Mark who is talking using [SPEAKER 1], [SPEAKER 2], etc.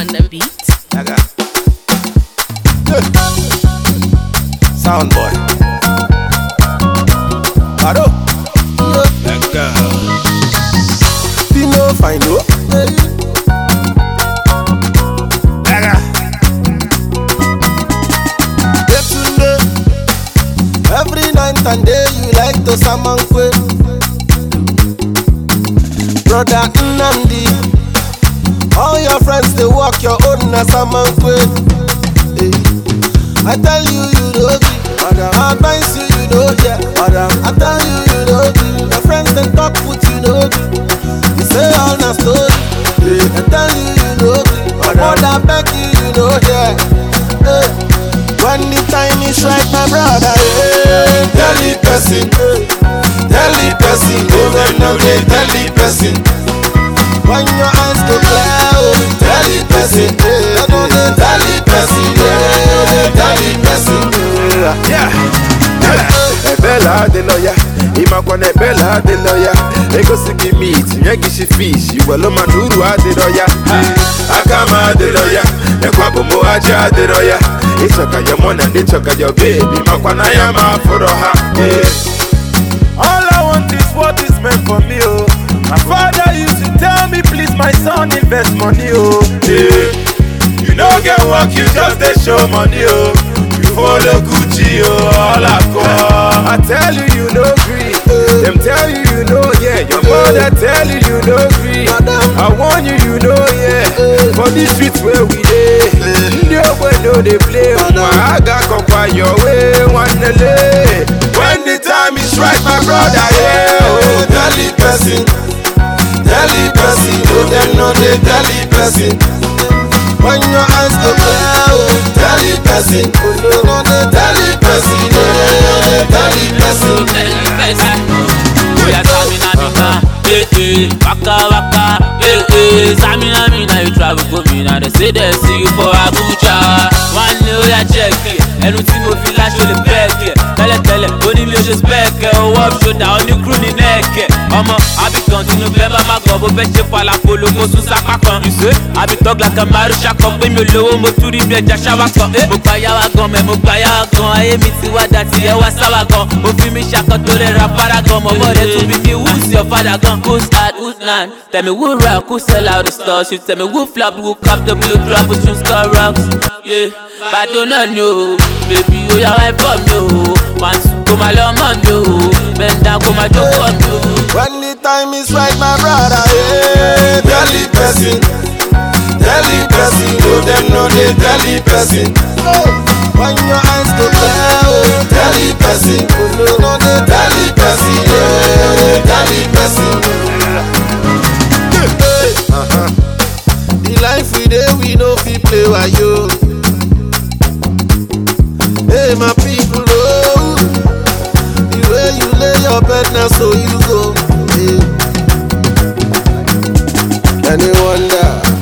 [SPEAKER 1] on the beat.
[SPEAKER 2] Sound boy. Ado. Pino fine no. Every night and day you like to salmon kwe. Brother Nnamdi, all your friends they walk your own na salmon kwe. I tell you you know me, I advise you you know yeah. I tell you you know me, your friends they talk with you know me. You say all na story, I tell you you know me, mother beg you you know yeah. When the time is right, my brother, tell the person, oh them now they tell the person. When your eyes go clear, tell the person, tell the person, tell the person.
[SPEAKER 3] Yeah, Bella the lawyer, Imakwane Bella the lawyer. Ego siki meat, Yagishi fish, you will man who are the lawyer. Akama the lawyer, Ekwabumo Aja the lawyer. It's okay, your money and it's okay, your baby. Makwanayama for her. All I want is what is meant for me, oh. My father used to tell me, please, my son, invest money, oh. You don't get work, you just they show money, oh. You follow Gucci, oh, all I call. I tell you, you no agree. Them tell you, you know, yeah. Your mother tell you, you no agree. I warn you, you know, yeah. For these streets where we live, no they play. I got come by your way, one day. When the time is right, my brother, yeah.
[SPEAKER 2] Oh, tell the person, oh them know they tell the person. When your eyes go clear, tell the person, oh no they tell the person, tell the person.
[SPEAKER 4] Oya Samina Mina, waka waka, Samina Mina, you travel go Mina. They say they see you for Abuja. One day oya check it, ẹnu tí mo fi láṣọ lè bẹ́ẹ̀kì. Tẹ́lẹ̀tẹ́lẹ̀ ó ní mi ò ṣe spẹ́ẹ̀kì, owó ṣọ́dà ó ní kúrú ní nẹ́ẹ̀kì. Ọmọ Abidjan tí November máa gbọ́ bó fẹ́ ṣe falafolo kó tún sápá kan. Ìṣe Abidjan like a Marusha kan pé mi ò lówó mo tún rí bí ẹja ṣáwá kan. Mo gba yáwá gan mẹ́ mo gba yáwá gan, ayé mi ti wá dà tí ẹ wá sáwá gan. Mo fi mi ṣàkọ́ tó rẹ̀ ra fara gan, mọ̀mọ́ rẹ̀ tún bí mi who's your father gun? Who's hard, who's none? Tell me who rock, who sell out the stores. You tell me who flop, who cop the blue drop, who choose car rocks. Yeah, but I do not know. Baby, you are right for me. Once go my love man, you bend down, go my joke on you.
[SPEAKER 2] When the time is right, my brother, tell the person, oh them know they tell the person. When your eyes go clear, tell the person, oh no they tell the person, tell the person. The life we dey we no fit play with you. Hey my people, oh, the way you lay your bed now so you go. Hey. And you wonder